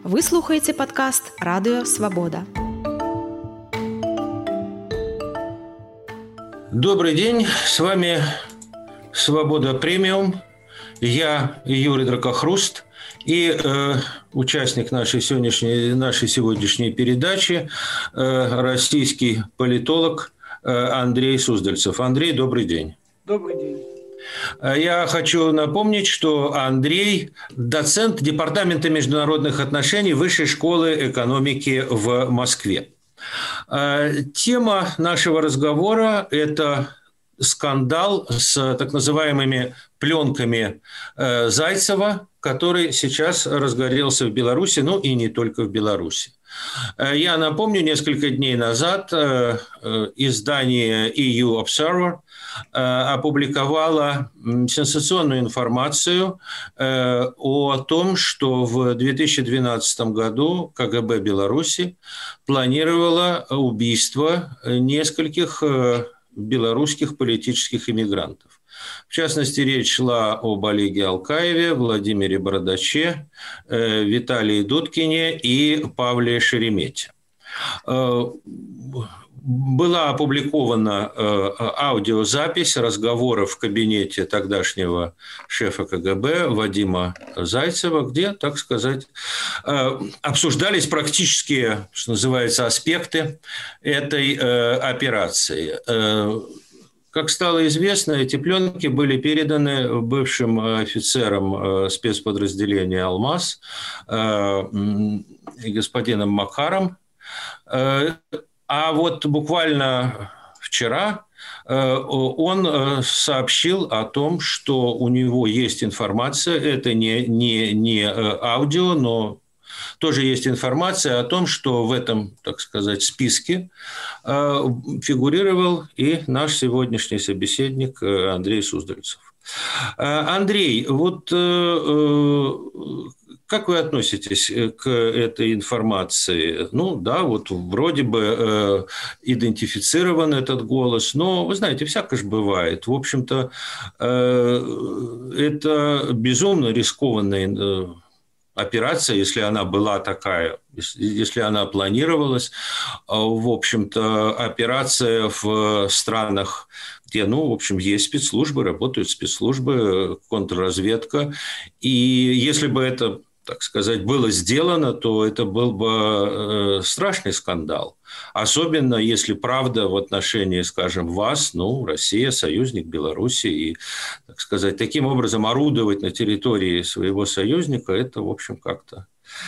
Вы слухаеце падкаст «Радыё Свабода». Добрый день, с вами «Свобода премиум». Я Юрий Дракохруст и участник нашей сегодняшней передачи, российский политолог Андрей Суздальцев. Андрей, добрый день. Добрый день. Я хочу напомнить, что Андрей – доцент Департамента международных отношений Высшей школы экономики в Москве. Тема нашего разговора – это скандал с так называемыми пленками Зайцева, который сейчас разгорелся в Беларуси, ну и не только в Беларуси. Я напомню, несколько дней назад издание EU Observer опубликовало сенсационную информацию о том, что в 2012 году КГБ Беларуси планировало убийство нескольких белорусских политических иммигрантов. В частности, речь шла об Олеге Алкаеве, Владимире Бородаче, Виталии Дудкине и Павле Шеремете. Была опубликована аудиозапись разговоров в кабинете тогдашнего шефа КГБ Вадима Зайцева, где, так сказать, обсуждались практические, что называется, аспекты этой операции. Как стало известно, эти пленки были переданы бывшим офицерам спецподразделения «Алмаз» господином Макаром. А вот буквально вчера он сообщил о том, что у него есть информация, это не аудио, но тоже есть информация о том, что в этом, так сказать, списке фигурировал и наш сегодняшний собеседник Андрей Суздальцев. Андрей, вот как вы относитесь к этой информации? Ну да, вот вроде бы идентифицирован этот голос, но, вы знаете, всякое же бывает. В общем-то, это безумно рискованная операция, если она была такая, если она планировалась. В общем-то, операция в странах, где, ну, в общем, есть спецслужбы, работают спецслужбы, контрразведка. И если бы это, так сказать, было сделано, то это был бы страшный скандал. Особенно, если правда в отношении, скажем, вас, ну, Россия, союзник Беларуси, и, так сказать, таким образом орудовать на территории своего союзника, это, в общем, как-то...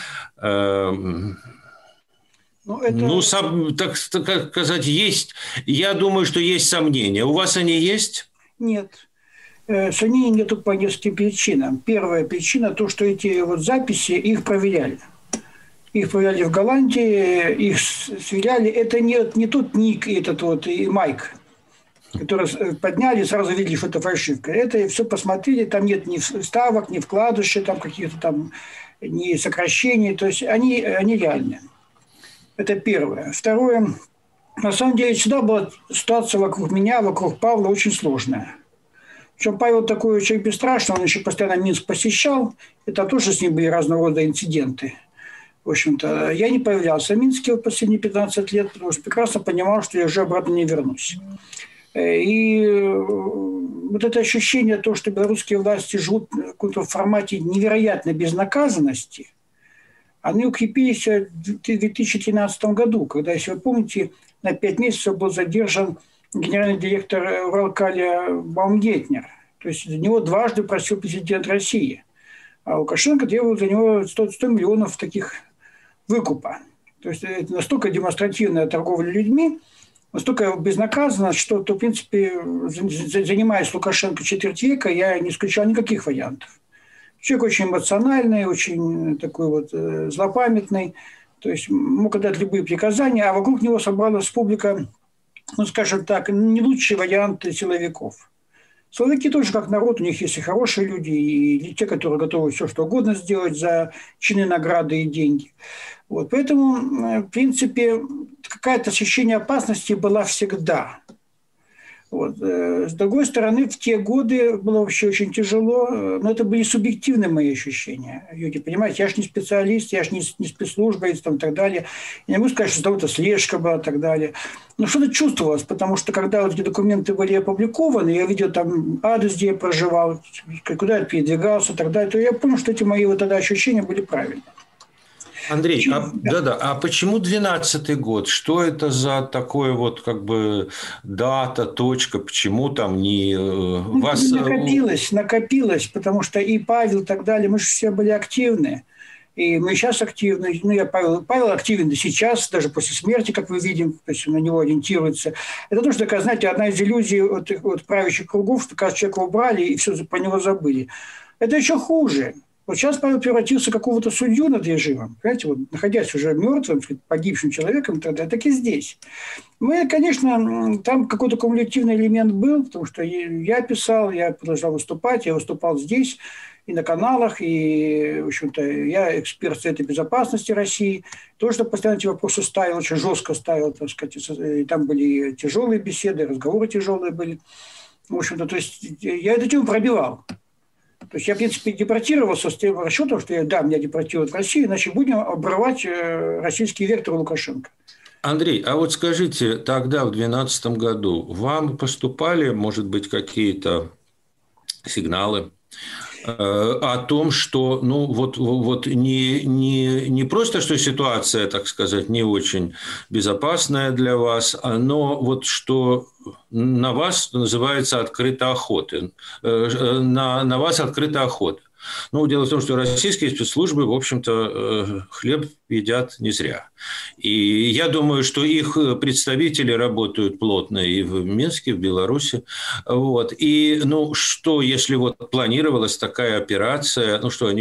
так сказать, есть... Я думаю, что есть сомнения. У вас они есть? Нет. Сомнений нету по нескольким причинам. Первая причина – то, что эти вот записи, их проверяли. Их проверяли в Голландии, их сверяли. Это не тот ник, этот вот и Майк, который подняли, сразу видели, что это фальшивка. Это все посмотрели, там нет ни вставок, ни вкладышей, там каких-то там, ни сокращений. То есть они реальные. Это первое. Второе. На самом деле, всегда была ситуация вокруг меня, вокруг Павла очень сложная. Причем Павел такой человек бесстрашный, он еще постоянно Минск посещал. Это тоже с ним были разного рода инциденты. В общем-то, я не появлялся в Минске в последние 15 лет, потому что прекрасно понимал, что я уже обратно не вернусь. И вот это ощущение, то, что белорусские власти живут в каком-то формате невероятной безнаказанности, они укрепились в 2013 году, когда, если вы помните, на 5 месяцев был задержан генеральный директор Уралкаля Баумгейтнер. То есть за него дважды просил президент России. А Лукашенко требовал за него 100 миллионов таких выкупа. То есть это настолько демонстративная торговля людьми, настолько безнаказанно, что, в принципе, занимаясь Лукашенко четверть века, я не исключал никаких вариантов. Человек очень эмоциональный, очень такой вот злопамятный. То есть мог отдать любые приказания, а вокруг него собралась публика, ну, скажем так, не лучший вариант силовиков. Силовики тоже как народ, у них есть и хорошие люди, и те, которые готовы все что угодно сделать за чины, награды и деньги. Вот. Поэтому, в принципе, какое-то ощущение опасности было всегда. Вот. С другой стороны, в те годы было вообще очень тяжело, но это были субъективные мои ощущения. Люди, понимаете, я же не специалист, я же не спецслужба и так далее. Я не могу сказать, что какая-то слежка была и так далее. Но что-то чувствовалось, потому что когда вот эти документы были опубликованы, я видел там адрес, где я проживал, куда я передвигался и так далее, то я понял, что эти мои вот тогда ощущения были правильные. Андрей, а почему 12-й год? Что это за такое вот как бы дата, точка? Почему там не вас... Накопилось, потому что и Павел и так далее, мы же все были активны. И мы сейчас активны. Ну, Павел активен и сейчас, даже после смерти, как мы видим, то есть на него ориентируется. Это тоже такая, знаете, одна из иллюзий от правящих кругов, что, кажется, человека убрали и все про него забыли. Это еще хуже. Вот сейчас Павел превратился в какого-то судью над режимом, понимаете, вот, находясь уже мертвым, погибшим человеком, тогда так и здесь. Мы, конечно, там какой-то кумулятивный элемент был, потому что я писал, я продолжал выступать, я выступал здесь и на каналах, и, в общем-то, я эксперт Совета безопасности России, то, что постоянно эти вопросы ставил, очень жестко ставил, так сказать, и там были тяжелые беседы, разговоры тяжелые были. В общем-то, то есть я эту тему пробивал. То есть я, в принципе, депортировался с тем расчетом, что меня депортируют в Россию, иначе будем обрывать российский вектор Лукашенко. Андрей, а вот скажите, тогда, в 2012 году, вам поступали, может быть, какие-то сигналы о том, что не просто, что ситуация, так сказать, не очень безопасная для вас, но вот что на вас, что называется, открыта охота. На вас открыта охота. Ну, дело в том, что российские спецслужбы, в общем-то, хлеб едят не зря. И я думаю, что их представители работают плотно и в Минске, в Беларуси. Вот. И, что, если вот планировалась такая операция,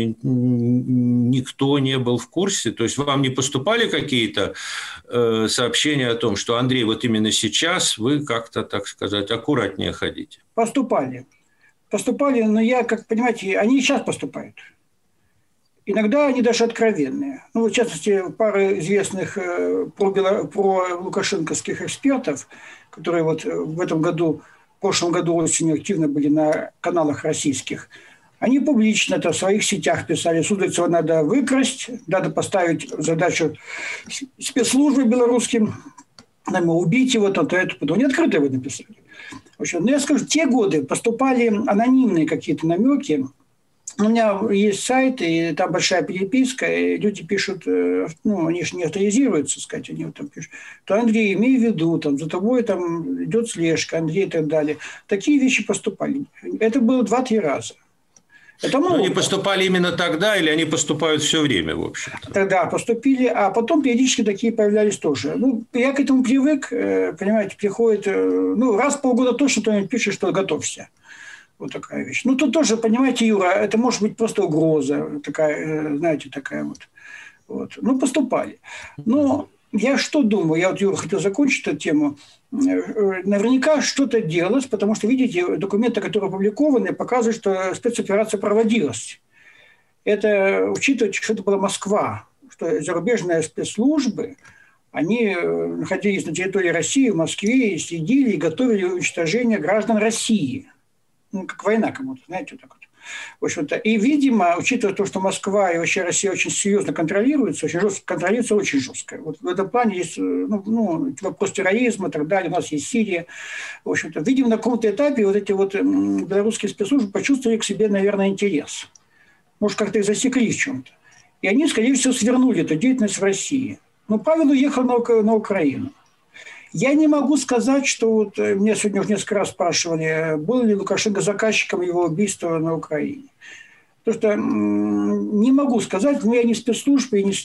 никто не был в курсе? То есть вам не поступали какие-то сообщения о том, что, Андрей, вот именно сейчас вы как-то, так сказать, аккуратнее ходите? Поступали, но как понимаете, они и сейчас поступают. Иногда они даже откровенные. В частности, пара известных про лукашенковских экспертов, которые вот в прошлом году осенью активно были на каналах российских, они публично в своих сетях писали, Суздальцева надо выкрасть, надо поставить задачу спецслужбы белорусским, убить его, потом не открыто его написали. В общем, я скажу, в те годы поступали анонимные какие-то намеки. У меня есть сайт, и там большая переписка, и люди пишут, они же не авторизируются, сказать, они там пишут, то Андрей, имей в виду, за тобой идет слежка, Андрей и так далее. Такие вещи поступали. Это было 2-3 раза. Они поступали именно тогда или они поступают все время, в общем-то? Тогда поступили, а потом периодически такие появлялись тоже. Я к этому привык, понимаете, приходит, раз в полгода точно кто-нибудь пишет, что готовься. Вот такая вещь. Тут тоже, понимаете, Юра, это может быть просто угроза, такая, знаете, такая вот. Поступали. Но я что думаю, Юра, хотел закончить эту тему. Наверняка что-то делалось, потому что, видите, документы, которые опубликованы, показывают, что спецоперация проводилась. Это учитывать, что это была Москва, что зарубежные спецслужбы, они находились на территории России, в Москве, и следили и готовили уничтожение граждан России. Как война кому-то, знаете, вот так вот. В общем-то, и, видимо, учитывая то, что Москва и вообще Россия очень серьезно контролируется, очень жестко. Вот в этом плане есть вопрос терроризма и так далее. У нас есть Сирия. В общем-то, видимо, на каком-то этапе вот эти белорусские спецслужбы почувствовали к себе, наверное, интерес. Может, как-то их засекли в чем-то. И они, скорее всего, свернули эту деятельность в России. Но Павел уехал на Украину. Я не могу сказать, что меня сегодня уже несколько раз спрашивали, был ли Лукашенко заказчиком его убийства на Украине. Потому что не могу сказать, я не спецслужба и не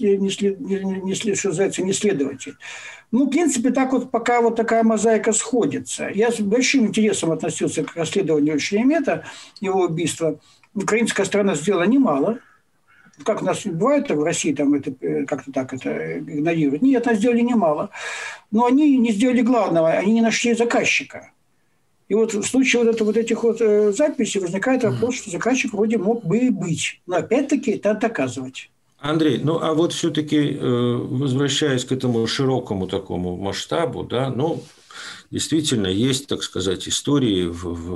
следователь. В принципе, так вот пока вот такая мозаика сходится. Я с большим интересом относился к расследованию Шеремета, его убийства. Украинская сторона сделала немало. Как у нас бывает в России, это как-то так это игнорируют. Нет, они сделали немало. Но они не сделали главного, они не нашли заказчика. И вот в случае этих записей возникает вопрос, что заказчик вроде мог бы и быть. Но опять-таки это доказывать. Андрей, а вот все-таки, возвращаясь к этому широкому такому масштабу, действительно есть, так сказать, истории,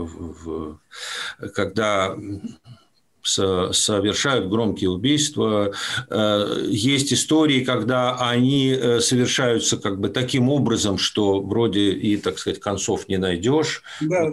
когда совершают громкие убийства. Есть истории, когда они совершаются как бы таким образом, что вроде и, так сказать, концов не найдешь. Да.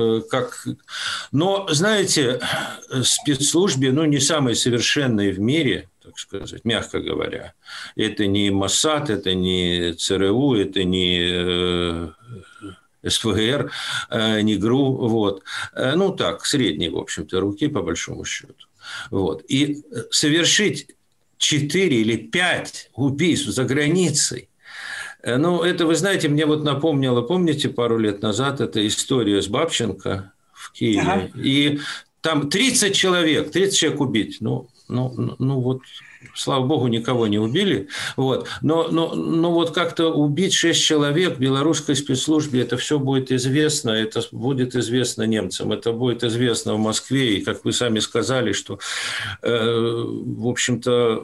Но, знаете, спецслужбы, не самые совершенные в мире, так сказать, мягко говоря. Это не Моссад, это не ЦРУ, это не СФГР, не ГРУ, вот. Так, средней, в общем-то, руки, по большому счету. Вот. И совершить 4 или 5 убийств за границей, это, вы знаете, мне вот напомнило, помните, пару лет назад эта история с Бабченко в Киеве, ага. И там 30 человек убить, вот, слава богу, никого не убили, вот. Но вот как-то убить 6 человек в белорусской спецслужбе, это все будет известно, это будет известно немцам, это будет известно в Москве, и, как вы сами сказали, что, в общем-то,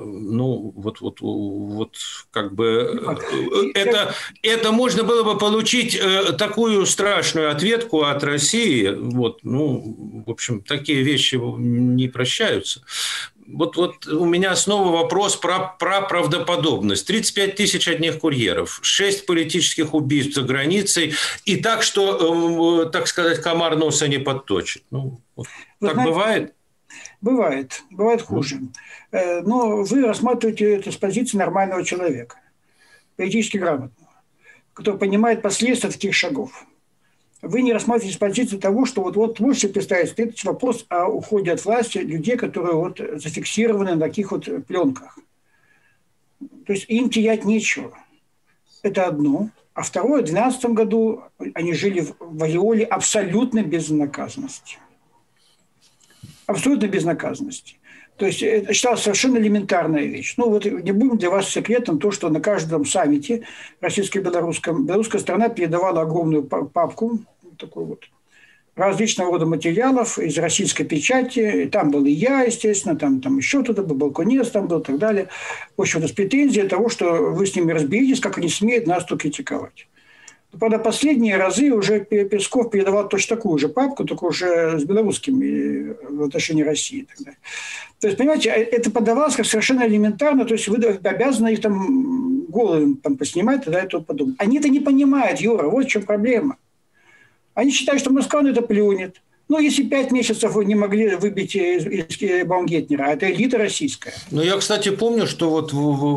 как бы, это можно было бы получить такую страшную ответку от России, вот, в общем, такие вещи не прощаются. Вот у меня снова вопрос про правдоподобность. 35 тысяч одних курьеров, 6 политических убийств за границей, и так, что, так сказать, комар носа не подточит. Так знаете, бывает? Бывает хуже. Но вы рассматриваете это с позиции нормального человека, политически грамотного, который понимает последствия таких шагов. Вы не рассматриваете с позиции того, что вот можете представить, стоит вопрос о уходе от власти людей, которые зафиксированы на таких пленках. То есть им терять нечего. Это одно. А второе, в 2012 году они жили в ореоле абсолютной безнаказанности. Абсолютной безнаказанности. То есть это считалось совершенно элементарная вещь. Не будем для вас секретом то, что на каждом саммите российско-белорусском белорусская сторона передавала огромную папку различного рода материалов из российской печати. И там был и я, естественно, там еще кто-то был, Балконец там был и так далее. В общем-то, с претензией того, что вы с ними разберитесь, как они смеют нас тут критиковать. Правда, последние разы уже Песков передавал точно такую же папку, только уже с белорусскими в отношении России. То есть, понимаете, это подавалось как совершенно элементарно, то есть вы обязаны их голову поснимать, тогда и тому подобное. Они это не понимают, Юра, вот в чем проблема. Они считают, что Москва на это плюнет. Если 5 месяцев вы не могли выбить из Баумгартнера, это элита российская. Я, кстати, помню, что вот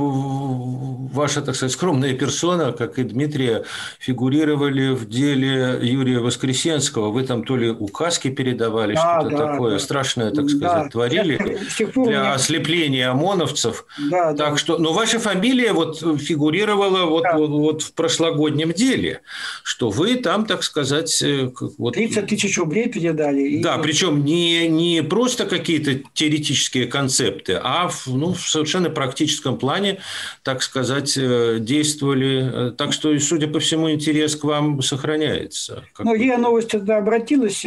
ваша, так сказать, скромная персона, как и Дмитрия, фигурировали в деле Юрия Воскресенского. Вы там то ли указки передавали, что-то такое страшное, так сказать, творили для ослепления ОМОНовцев. Так что, но ваша фамилия фигурировала вот в прошлогоднем деле, что вы там, так сказать... 30 тысяч рублей передали. Да, причем не просто какие-то теоретические концепты, а в совершенно практическом плане, так сказать, действовали. Так что, судя по всему, интерес к вам сохраняется. РИА Новости тогда обратилась,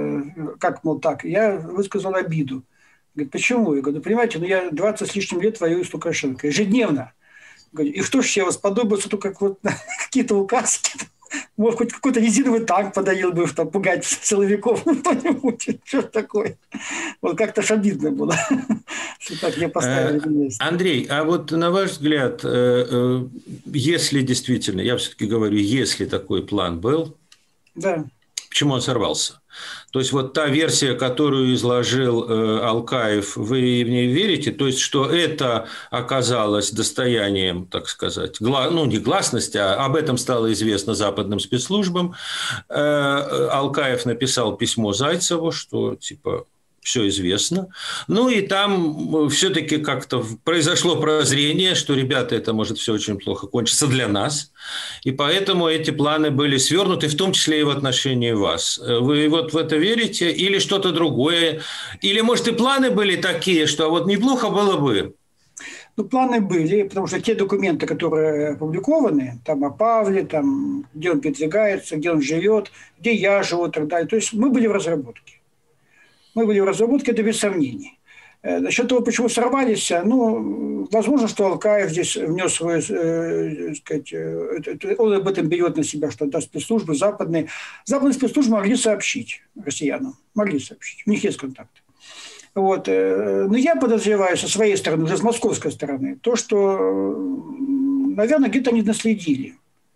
я высказал обиду. Говорит, почему? Я говорю, понимаете, я 20 с лишним лет воюю с Лукашенко. Ежедневно. Говорю, и что ж я вас подобается, только какие-то указки. Может, хоть какой-то резиновый танк подарил бы, пугать силовиков, кто-нибудь, что такое. Как-то ж обидно было, что так не поставили на место. Андрей, а на ваш взгляд, если действительно, я все-таки говорю, если такой план был, да. Почему он сорвался? То есть та версия, которую изложил Алкаев, вы в ней верите? То есть что это оказалось достоянием, так сказать, не гласности, а об этом стало известно западным спецслужбам. Алкаев написал письмо Зайцеву, что все известно. И там все-таки как-то произошло прозрение, что, ребята, это может все очень плохо кончиться для нас. И поэтому эти планы были свернуты, в том числе и в отношении вас. Вы в это верите? Или что-то другое? Или, может, и планы были такие, что неплохо было бы? Планы были, потому что те документы, которые опубликованы, там о Павле, там, где он передвигается, где он живет, где я живу и так далее. То есть мы были в разработке. Это без сомнений. Насчет того, почему сорвались, возможно, что Алкаев здесь внес свою, сказать, он об этом берет на себя, что да, спецслужбы западные спецслужбы могли сообщить россиянам, у них есть контакты. Вот. Но я подозреваю со своей стороны, уже с московской стороны, то, что, наверное, где-то они наследили.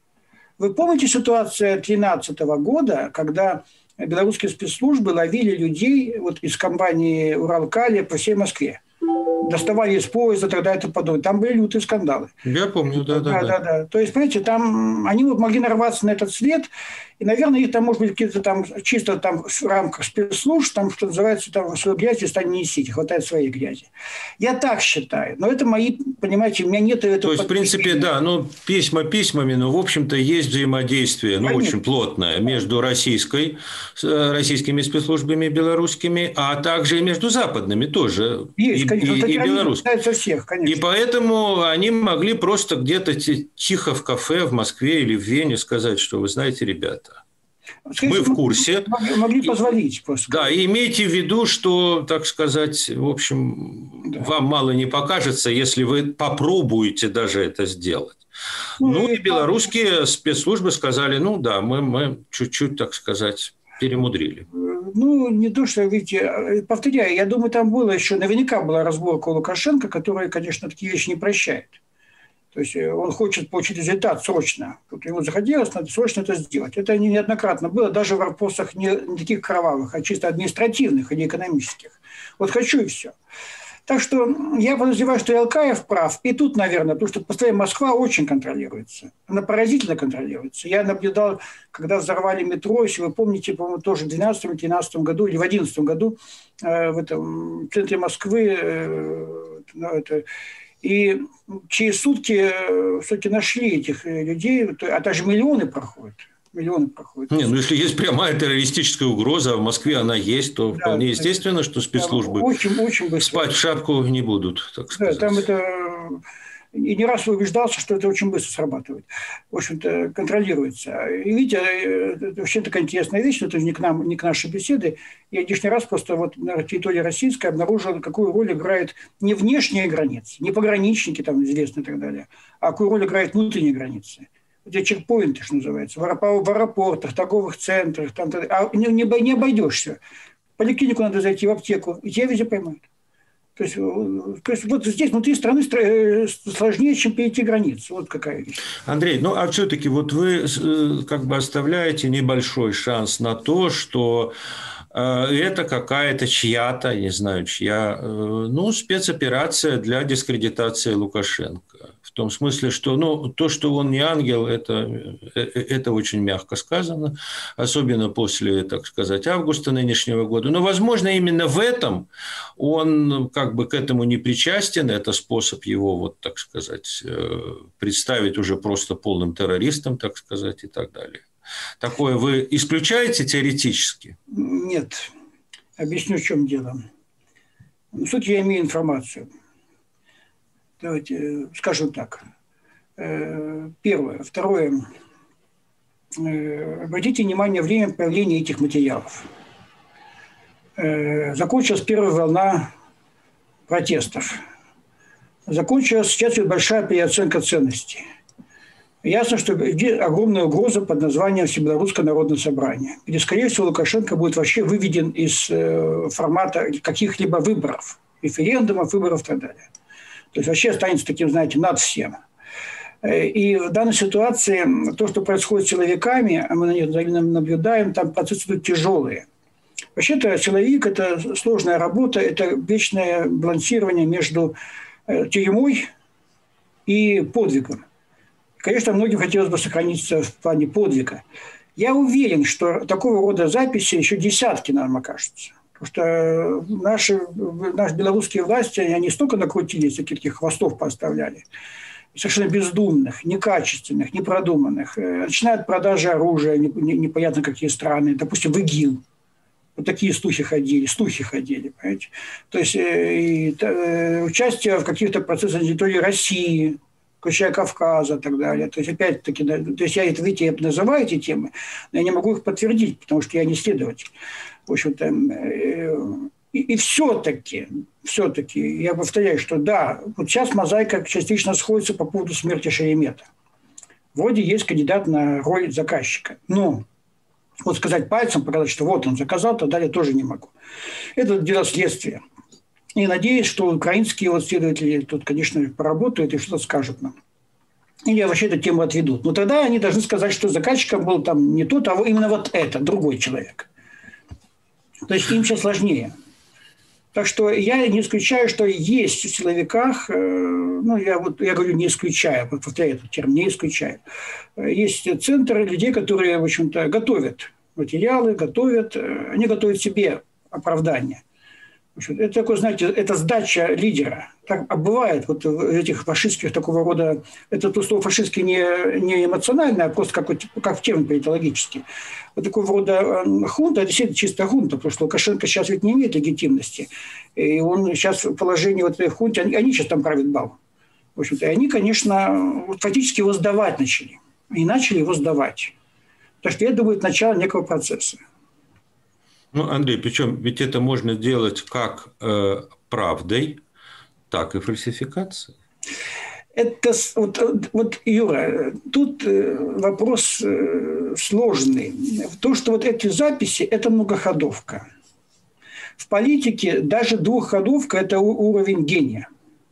Вы помните ситуацию 2013 года, когда белорусские спецслужбы ловили людей вот из компании «Уралкали» по всей Москве? Доставали из поезда, тогда это подобное. Там были лютые скандалы. Я помню, да. То есть, понимаете, там они могли нарваться на этот след, и, наверное, их там, может быть, какие-то там чисто там в рамках спецслужб, там, что называется, там свою грязь стань не несите, хватает своей грязи. Я так считаю. Но это мои, понимаете, у меня нет этого. То есть, в принципе, да, письма письмами, но, в общем-то, есть взаимодействие, очень плотное между российскими спецслужбами белорусскими, а также и между западными тоже. Есть, конечно, и белорусскими. Всех, конечно. И поэтому они могли просто где-то тихо в кафе в Москве или в Вене сказать, что вы знаете, ребята, мы в курсе. Могли позвонить просто. Да, и имейте в виду, что, так сказать, в общем, вам мало не покажется, если вы попробуете даже это сделать. И белорусские спецслужбы сказали, мы чуть-чуть, так сказать, перемудрили. Не то, что, видите, повторяю, я думаю, там было еще, наверняка была разборка у Лукашенко, которая, конечно, такие вещи не прощает. То есть он хочет получить результат срочно. Тут ему захотелось, надо срочно это сделать. Это неоднократно было, даже в вопросах не таких кровавых, а чисто административных или экономических. Вот хочу и все. Так что я подозреваю, что и Алкаев прав. И тут, наверное, потому что постоянно Москва очень контролируется. Она поразительно контролируется. Я наблюдал, когда взорвали метро, если вы помните, по-моему, тоже в 2012-2013 году или в 2011 году в этом центре Москвы и через сутки все-таки нашли этих людей, а даже миллионы проходят. Если есть прямая террористическая угроза, а в Москве она есть, то вполне естественно, что спецслужбы очень спать в шапку не будут, так сказать. Да, там это... И не раз убеждался, что это очень быстро срабатывает. В общем-то, контролируется. И видите, это вообще такая интересная вещь, но это не к нашей беседе. Я лишний раз просто вот на территории российской обнаружил, какую роль играет не внешние границы, не пограничники там известны и так далее, а какую роль играют внутренние границы. Эти чекпоинты, что называется, в аэропортах, торговых центрах, не обойдешься. В поликлинику надо зайти, в аптеку, и тебя везде поймают. То есть вот здесь внутри страны сложнее, чем перейти границу. Вот какая вещь. Андрей, а все-таки вот вы как бы оставляете небольшой шанс на то, что это какая-то чья-то, не знаю, спецоперация для дискредитации Лукашенко. В том смысле, что то, что он не ангел, это очень мягко сказано, особенно после, так сказать, августа нынешнего года. Но, возможно, именно в этом он как бы к этому не причастен. Это способ его, вот, так сказать, представить уже просто полным террористом, так сказать, и так далее. Такое вы исключаете теоретически? Нет. Объясню, в чем дело. В сути, я имею информацию. Давайте скажем так. Первое. Второе. Обратите внимание на время появления этих материалов. Закончилась первая волна протестов. Закончилась сейчас большая переоценка ценностей. Ясно, что огромная угроза под названием Всебелорусское народное собрание, где, скорее всего, Лукашенко будет вообще выведен из формата каких-либо выборов, референдумов, выборов и так далее. То есть вообще останется таким, знаете, над всем. И в данной ситуации то, что происходит с силовиками, мы на них наблюдаем, там процессы идут тяжелые. Вообще-то силовик – это сложная работа, это вечное балансирование между тюрьмой и подвигом. Конечно, многим хотелось бы сохраниться в плане подвига. Я уверен, что такого рода записи еще десятки нам окажутся. Потому что наши белорусские власти, они столько накрутились, таких хвостов поставляли, совершенно бездумных, некачественных, непродуманных. Начиная от продажи оружия, непонятно какие страны, допустим, в ИГИЛ. Вот такие слухи ходили, понимаете? То есть участие в каких-то процессах на территории России, включая Кавказа и так далее. То есть, опять-таки, я называю эти темы, но я не могу их подтвердить, потому что я не следователь. В общем-то, И все-таки, я повторяю, что да, вот сейчас мозаика частично сходится по поводу смерти Шеремета. Вроде есть кандидат на роль заказчика. Но вот сказать пальцем, показать, что вот он заказал, тогда я тоже не могу. Это дело следствия. И надеюсь, что украинские вот следователи тут, конечно, поработают и что-то скажут нам. Или вообще эту тему отведут. Но тогда они должны сказать, что заказчиком был там не тот, а именно вот это, другой человек. То есть им сейчас сложнее. Так что я не исключаю, что есть в силовиках, я говорю не исключаю, повторяю этот термин, не исключаю. Есть центры людей, которые, в общем-то, готовят материалы, они готовят себе оправдание. Это такое, знаете, это сдача лидера. Так бывает вот в этих фашистских такого рода, это то слово фашистский не эмоциональное, а просто как в термин политологический. Вот такого рода хунта, это действительно чисто хунта, потому что Лукашенко сейчас ведь не имеет легитимности. И он сейчас в положении вот этой хунты, они сейчас там правят бал. В общем-то, и они, конечно, фактически его сдавать начали. И начали его сдавать. Так что я думаю, это начало некого процесса. Ну, Андрей, причем ведь это можно делать как правдой, так и фальсификацией. Это вот, Юра, тут вопрос сложный. То, что вот эти записи – это многоходовка. В политике даже двухходовка – это уровень гения.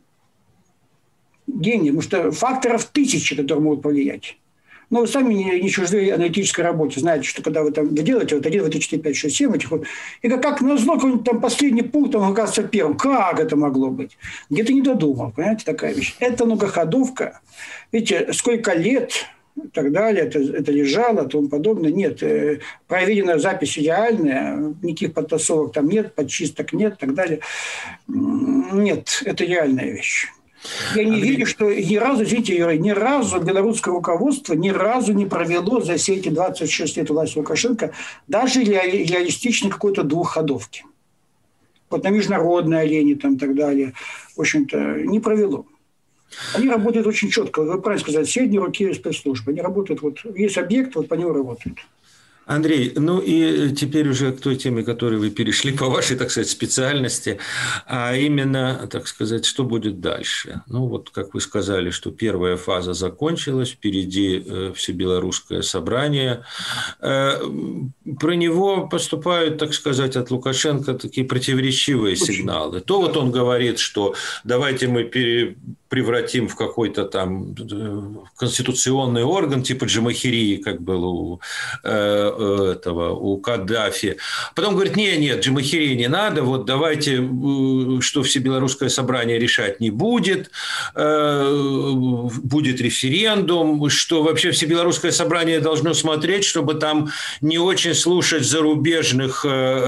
Гения, потому что факторов тысячи, которые могут повлиять. Но вы сами не чужды аналитической работе. Знаете, что когда вы там делаете вот 1, 2, 3, 4, 5, 6, 7 этих вот, и как назло какой-нибудь там последний пункт, он оказывается первым. Как это могло быть? Где-то не додумал, понимаете, такая вещь. Это многоходовка. Видите, сколько лет и так далее, это лежало, тому подобное. Нет, проведена запись идеальная, никаких подтасовок там нет, подчисток нет и так далее. Нет, это реальная вещь. Я не верю, что ни разу, извините, Юрий, ни разу белорусское руководство ни разу не провело за все эти 26 лет власти Лукашенко даже реалистичной какой-то двухходовки. Вот на международной арене там и так далее, в общем-то, не провело. Они работают очень четко. Вы правильно сказали, средние руки спецслужбы. Они работают, вот есть объект, вот по нему работают. Андрей, ну и теперь уже к той теме, которой вы перешли по вашей, так сказать, специальности, а именно, так сказать, что будет дальше. Ну вот, как вы сказали, что первая фаза закончилась, впереди Всебелорусское собрание. Про него поступают, так сказать, от Лукашенко такие противоречивые сигналы. То вот он говорит, что давайте мы превратим в какой-то там конституционный орган типа Джамахирии, как было у Каддафи. Потом говорит, нет, Джамахирии не надо, вот давайте, что Всебелорусское собрание решать не будет, будет референдум, что вообще Всебелорусское собрание должно смотреть, чтобы там не очень слушать зарубежных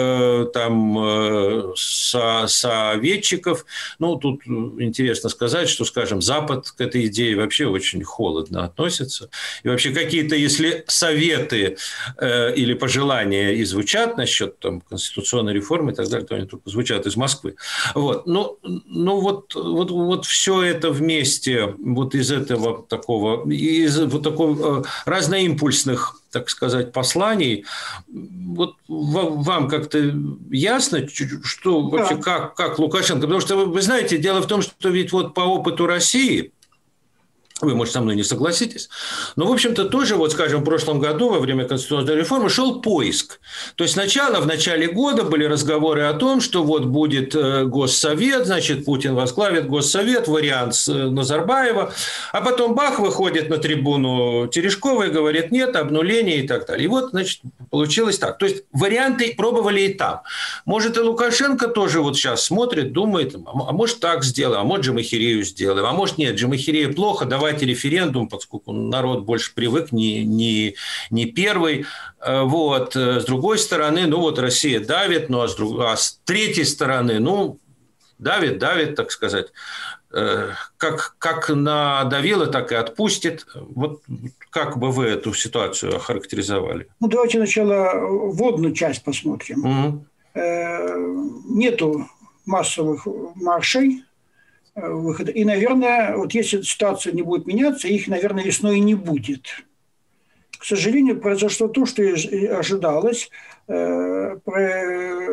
там советчиков. Ну, тут интересно сказать, что, скажем, Запад к этой идее вообще очень холодно относится. И вообще какие-то, если советы или пожелания и звучат насчет там, конституционной реформы и так далее, то они только звучат из Москвы. Вот. Вот все это вместе, вот из этого такого, из вот такого разноимпульсных, так сказать, посланий, вот вам как-то ясно, что вообще, как Лукашенко? Потому что, вы знаете, дело в том, что ведь вот по опыту России, вы, может, со мной не согласитесь, но, в общем-то, тоже, вот, скажем, в прошлом году во время конституционной реформы шел поиск. То есть сначала, в начале года были разговоры о том, что вот будет Госсовет, значит, Путин возглавит Госсовет, вариант Назарбаева, а потом бах, выходит на трибуну Терешкова и говорит, нет, обнуление и так далее. И вот, значит, получилось так. То есть варианты пробовали и там. Может, и Лукашенко тоже вот сейчас смотрит, думает, а может так сделаем, а может Джамахирию сделаем, а может нет, Джамахирия плохо, давайте референдум, поскольку народ больше привык, не первый. Вот. С другой стороны, ну вот Россия давит, ну а с третьей стороны, ну, давит, так сказать. Как надавило, так и отпустит. Вот как бы вы эту ситуацию охарактеризовали? Ну, давайте сначала вводную часть посмотрим. Угу. Нету массовых маршей, выхода. И, наверное, вот если ситуация не будет меняться, их, наверное, весной и не будет. К сожалению, произошло то, что и ожидалось.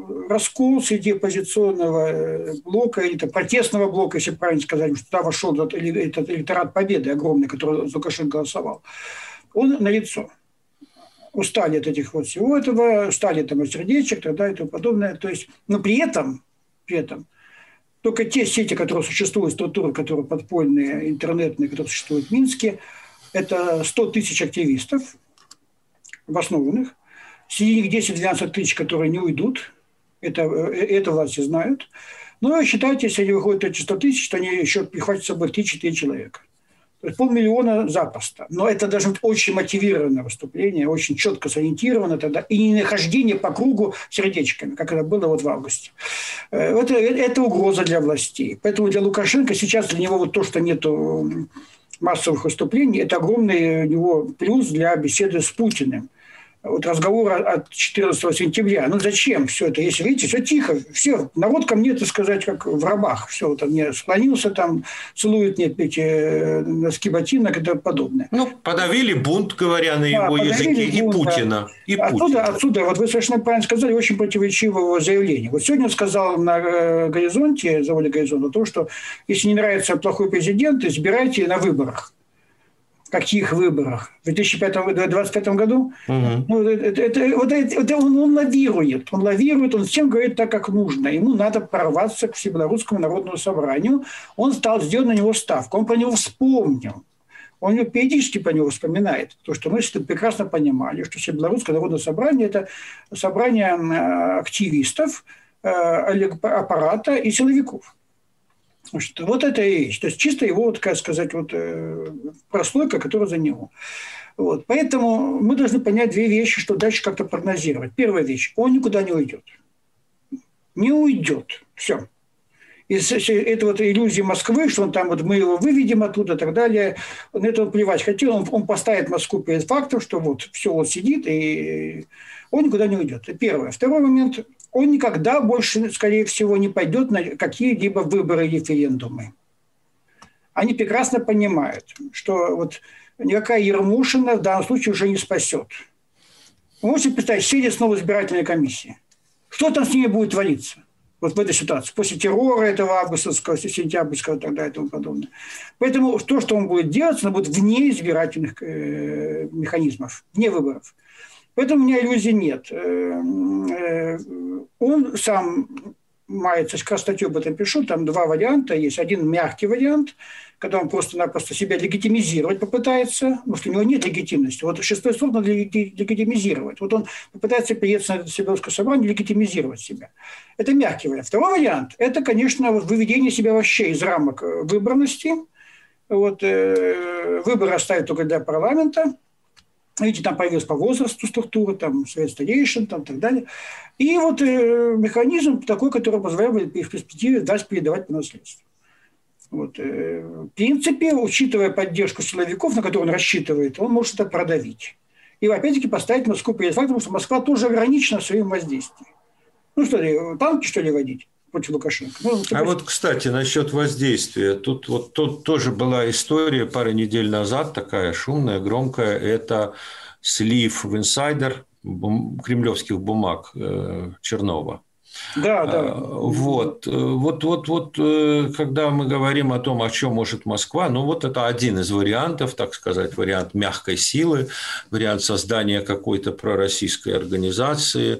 раскол среди оппозиционного блока, или протестного блока, если правильно сказать, что туда вошел этот электорат Победы огромный, который за Лукашенко голосовал, он налицо. Устали от этих вот всего этого, устали там от сердечек, тогда и тому подобное. То есть, но при этом только те сети, которые существуют, структуры, которые подпольные, интернетные, которые существуют в Минске, это 100 тысяч активистов обоснованных, среди них 10-12 тысяч, которые не уйдут, это власти знают. Но считайте, если они выходят эти 100 тысяч, то они еще прихватят с собой 3-4 человека. То есть 500 000 запросто. Но это должно быть очень мотивированное выступление, очень четко сориентировано тогда, и не нахождение по кругу сердечками, как это было вот в августе. Это угроза для властей. Поэтому для Лукашенко сейчас, для него вот то, что нету массовых выступлений, это огромный у него плюс для беседы с Путиным. Вот разговор от 14 сентября. Ну зачем все это? Если видите, все тихо, все, народ ко мне, так сказать, как в рабах. Все, вот он мне склонился, там, целует мне эти носки ботинок и тому подобное. Ну, подавили бунт, говоря на его языке, бунт, и Путина. Да. И отсюда, вот вы совершенно правильно сказали, очень противоречивое заявление. Вот сегодня он сказал на «Горизонте», заводе «Горизонт», о том, что если не нравится плохой президент, избирайте на выборах. Каких выборах? В 2025 году? Угу. Ну, он лавирует, он всем говорит так, как нужно. Ему надо прорваться к Всебелорусскому народному собранию. Он сделал на него ставку, он про него вспомнил. Он периодически про него вспоминает. Потому что мы прекрасно понимали, что Всебелорусское народное собрание – это собрание активистов, аппарата и силовиков. Вот это и есть. То есть чисто его, вот, как сказать, вот, прослойка, которая за него. Вот. Поэтому мы должны понять две вещи, что дальше как-то прогнозировать. Первая вещь. Он никуда не уйдет. Не уйдет. Все. Это вот иллюзия Москвы, что он там, вот мы его выведем оттуда и так далее. На это он плевать хотел. Он поставит Москву перед фактом, что вот все вот сидит, и он никуда не уйдет. Это первое. Второй момент. Он никогда больше, скорее всего, не пойдет на какие-либо выборы, референдумы. Они прекрасно понимают, что вот никакая Ермушина в данном случае уже не спасет. Вы можете представить, сидит снова избирательная комиссия. Что там с ними будет твориться? Вот в этой ситуации. После террора этого августовского, сентябрьского и так далее и тому подобное. Поэтому то, что он будет делать, оно будет вне избирательных механизмов, вне выборов. Поэтому у меня иллюзий нет. Он сам мается, как статью об этом пишу, там два варианта есть. Один мягкий вариант, когда он просто-напросто себя легитимизировать попытается, потому что у него нет легитимности. Вот шестой срок надо легитимизировать. Вот он попытается приехать на это Всебелорусское собрание, легитимизировать себя. Это мягкий вариант. Второй вариант – это, конечно, вот выведение себя вообще из рамок выборности. Вот, выборы оставить только для парламента. Видите, там появилась по возрасту структура, там совет старейшин, там и так далее. И вот механизм такой, который позволяет в перспективе дальше передавать по наследству. Вот, в принципе, учитывая поддержку силовиков, на которую он рассчитывает, он может это продавить. И опять-таки поставить Москву перед фактом, что Москва тоже ограничена в своем воздействии. Ну что ли, танки, что ли, водить против Лукашенко? А вот, кстати, насчет воздействия. Тут тоже была история пару недель назад, такая шумная, громкая. Это слив в инсайдер кремлевских бумаг Чернова. Да. Вот, когда мы говорим о том, о чем может Москва, ну вот это один из вариантов, так сказать, вариант мягкой силы, вариант создания какой-то пророссийской организации.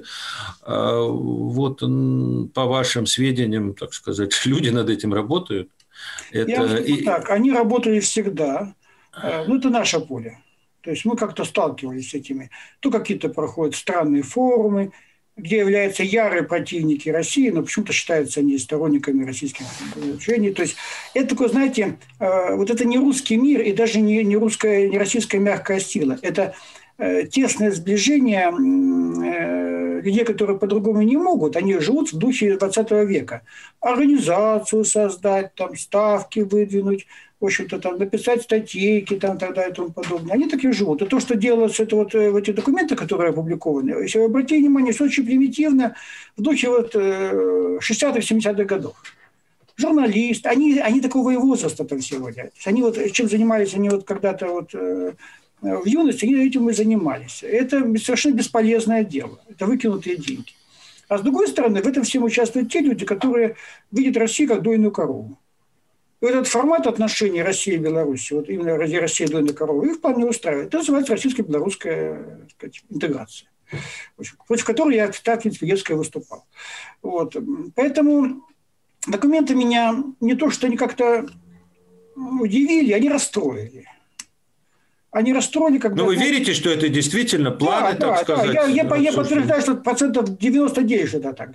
Вот, по вашим сведениям, так сказать, люди над этим работают. Я скажу так, они работали всегда. Ну, это наше поле. То есть мы как-то сталкивались с этими. То какие-то проходят странные форумы, где являются ярые противники России, но почему-то считаются они сторонниками российских движений. То есть это такой, знаете, вот это не русский мир и даже не русская, не российская мягкая сила. Это тесное сближение людей, которые по-другому не могут. Они живут в духе 20 века. Организацию создать, там, ставки выдвинуть, в общем-то, там, написать статейки, там, так далее и тому подобное. Они так и живут. И то, что делается это вот в эти документы, которые опубликованы, если вы обратите внимание, все очень примитивно, в духе вот 60-х, 70-х годов. Журналисты, они такого и возраста там сегодня. Они вот чем занимались, они вот когда-то вот в юности, они этим и занимались. Это совершенно бесполезное дело. Это выкинутые деньги. А с другой стороны, в этом всем участвуют те люди, которые видят Россию как дойную корову. И этот формат отношений России и Беларуси, вот именно Россия и дойная корова, их вполне устраивает. Это называется российско-белорусская, так сказать, интеграция, против которой я, так, в принципе, детская выступал. Вот. Поэтому документы меня не то, что они как-то удивили, они расстроили. Они расстроили, когда... Но вы верите, что это действительно планы, так сказать? Да. Я подтверждаю, что 99% что это так.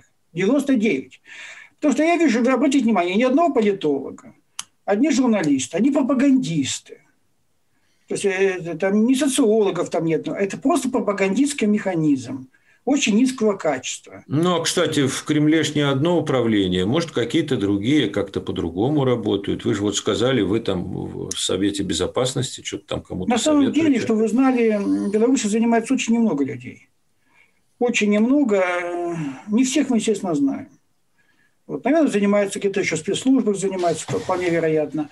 99. Потому что я вижу, вы обратите внимание, ни одного политолога, одни журналисты, одни пропагандисты. То есть там ни социологов там нет, это просто пропагандистский механизм. Очень низкого качества. Ну, а, кстати, в Кремле ж не одно управление, может, какие-то другие как-то по-другому работают. Вы же вот сказали, вы там в Совете Безопасности что-то там кому-то На самом советуете. деле, что вы знали, в Беларуси занимается очень немного людей. Очень немного. Не всех мы, естественно, знаем. Вот, наверное, занимаются где-то еще спецслужбы, занимаются, вполне вероятно.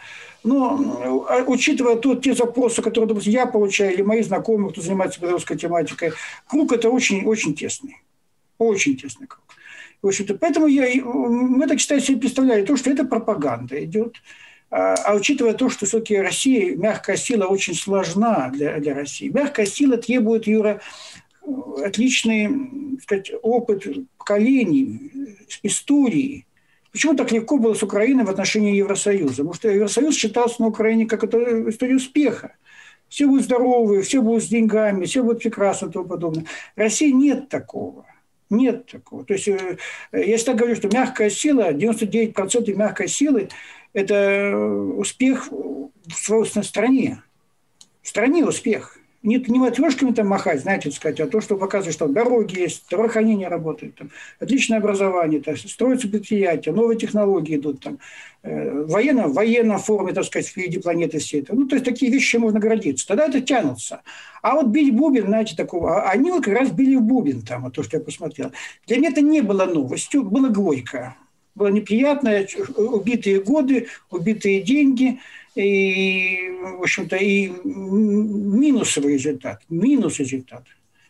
Но учитывая те запросы, которые, допустим, я получаю, или мои знакомые, кто занимается белорусской тематикой, круг это очень, очень тесный. Очень тесный круг. В общем-то, поэтому мы, так считаю, себе представляли то, что это пропаганда идет. А учитывая то, что все-таки Россия, мягкая сила очень сложна для России. Мягкая сила требует, Юра, отличный, так сказать, опыт поколений, истории. Почему так легко было с Украиной в отношении Евросоюза? Потому что Евросоюз считался на Украине как история успеха. Все будут здоровы, все будут с деньгами, все будет прекрасно и тому подобное. В России нет такого. Нет такого. То есть я всегда говорю, что мягкая сила, 99% мягкой силы – это успех в своей стране. В стране успех. Не матрешками там махать, знаете, сказать, а то, что показывает, что дороги есть, здравоохранение работает, там, отличное образование, там, строятся предприятия, новые технологии идут, там, в военной форме, так сказать, впереди планеты всей. Ну, то есть такие вещи можно гордиться. Тогда это тянутся. А вот бить бубен, знаете, такого, они вот как раз били в бубен, там, вот то, что я посмотрел. Для меня это не было новостью, было горько. Было неприятно, убитые годы, убитые деньги – и, в общем-то, и минусовый результат. Минус результат.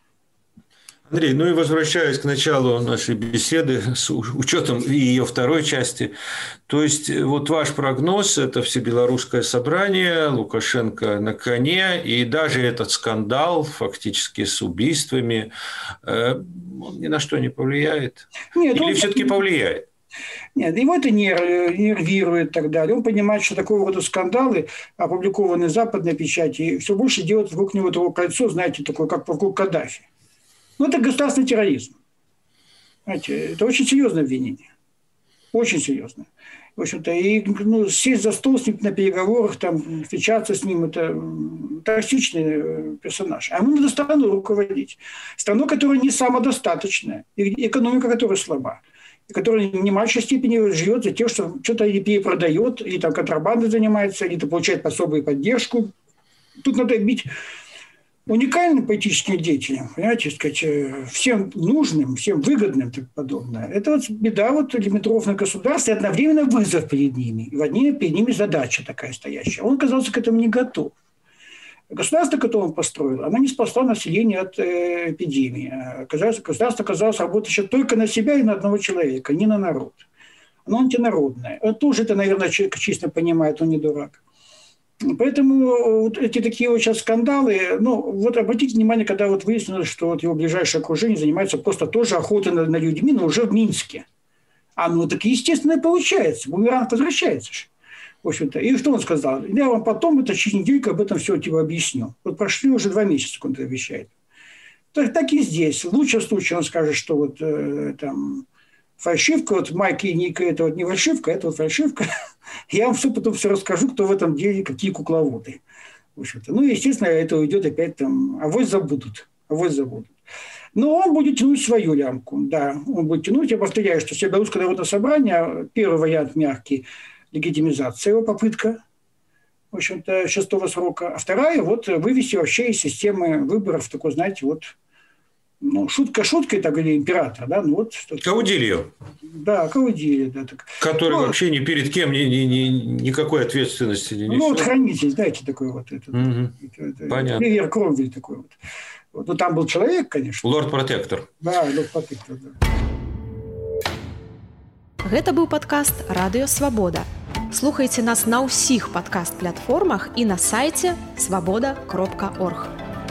Андрей, ну и возвращаясь к началу нашей беседы с учетом и ее второй части, то есть вот ваш прогноз – это всебелорусское собрание, Лукашенко на коне, и даже этот скандал фактически с убийствами, он ни на что не повлияет? Нет, или все-таки повлияет? Нет, его это нервирует и так далее. Он понимает, что такого рода скандалы, опубликованные в западной печати, все больше делают вокруг него такое кольцо, знаете, такое, как вокруг Каддафи. Ну, это государственный терроризм. Знаете, это очень серьезное обвинение. Очень серьезное. В общем-то, и сесть за стол с ним на переговорах, там, встречаться с ним, это токсичный персонаж. А ему надо страну руководить. Страну, которая не самодостаточная, и экономика которой слаба. Который в немалой степени живет за тем, что что-то или перепродает, или там контрабандой занимается, или получает пособие и поддержку. Тут надо бить уникальным политическим деятелям, понимаете, сказать, всем нужным, всем выгодным и так подобное. Это вот беда вот лимитрофных государств и одновременно вызов перед ними. И перед ними задача такая стоящая. Он оказался к этому не готов. Государство, которое он построил, оно не спасло население от эпидемии. Государство оказалось работающее только на себя и на одного человека, не на народ. Оно антинародное. Он тоже это, наверное, честно понимает, он не дурак. Поэтому вот эти такие вот сейчас скандалы, ну, вот обратите внимание, когда вот выяснилось, что вот его ближайшее окружение занимается просто тоже охотой на людьми, но уже в Минске. А ну так естественно и получается. Бумеранг возвращается же. В общем-то, и что он сказал? Я вам потом, это через недельку об этом все тебе объясню. Вот прошли уже 2 месяца, как он это обещает. Так и здесь. В лучшем случае он скажет, что вот там фальшивка, вот Майк и Ника, это вот не фальшивка, это вот фальшивка. Я вам потом все расскажу, кто в этом деле, какие кукловоды. В общем-то. Ну, естественно, это уйдет опять там, авось забудут. Но он будет тянуть свою лямку, да. Он будет тянуть, я повторяю, что Всебелорусское народное собрание, первый вариант мягкий, легитимизация его попытка, в общем-то, 6-го срока. А вторая, вот, вывести вообще из системы выборов такой, знаете, вот, ну, шутка шуткой, так или император, да, ну вот. Каудилью. Да, Каудилью, да. Так. Который вообще ни перед кем никакой ответственности не несет. Ну, вот хранитель, знаете, такой вот. Понятно. Ливер Кромвель такой вот. Ну, там был человек, конечно. Лорд-протектор. Да, лорд-протектор, да. Гэта быў падкаст «Радыё Свабода». Слухайце нас на ўсіх падкаст-платформах і на сайце свабода.орг.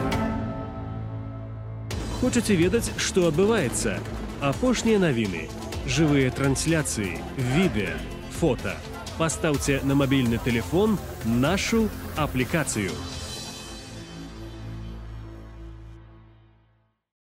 Хочаце ведаць, што адбываецца? Апошнія навіны, жывыя трансляцыі, відэа, фота. Пастаўце на мабільны тэлефон нашу аплікацыю.